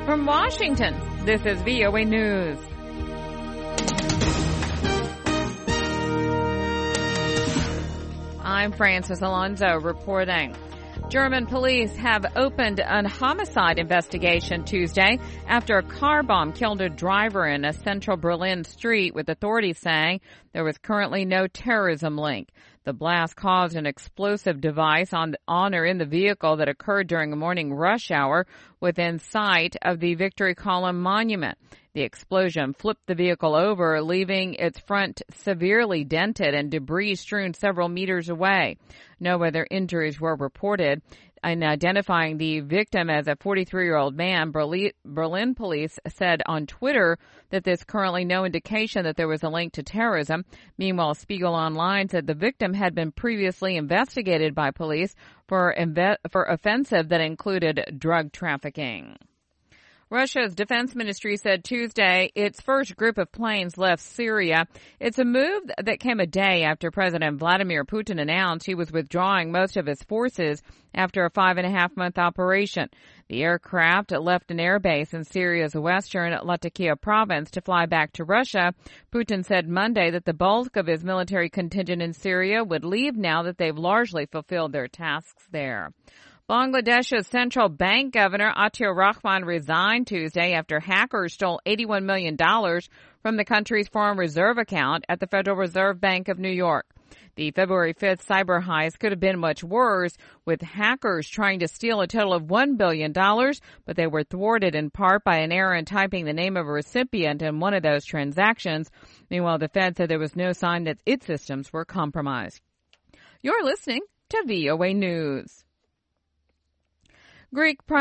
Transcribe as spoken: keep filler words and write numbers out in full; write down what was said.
From Washington, this is V O A News. I'm Frances Alonso reporting. German police have opened a homicide investigation Tuesday after a car bomb killed a driver in a central Berlin street, with authorities saying there was currently no terrorism link. The blast caused an explosive device on, on or in the vehicle that occurred during a morning rush hour within sight of the Victory Column monument. The explosion flipped the vehicle over, leaving its front severely dented and debris strewn several meters away. No other injuries were reported. In identifying the victim as a forty-three-year-old man, Berlin police said on Twitter that there's currently no indication that there was a link to terrorism. Meanwhile, Spiegel Online said the victim had been previously investigated by police for, inve- for offensive that included drug trafficking. Russia's defense ministry said Tuesday its first group of planes left Syria. It's a move that came a day after President Vladimir Putin announced he was withdrawing most of his forces after a five and a half month operation. The aircraft left an airbase in Syria's western Latakia province to fly back to Russia. Putin said Monday that the bulk of his military contingent in Syria would leave now that they've largely fulfilled their tasks there. Bangladesh's central bank governor Atiur Rahman resigned Tuesday after hackers stole eighty-one million dollars from the country's foreign reserve account at the Federal Reserve Bank of New York. The February fifth cyber heist could have been much worse, with hackers trying to steal a total of one billion dollars, but they were thwarted in part by an error in typing the name of a recipient in one of those transactions. Meanwhile, the Fed said there was no sign that its systems were compromised. You're listening to V O A News. Greek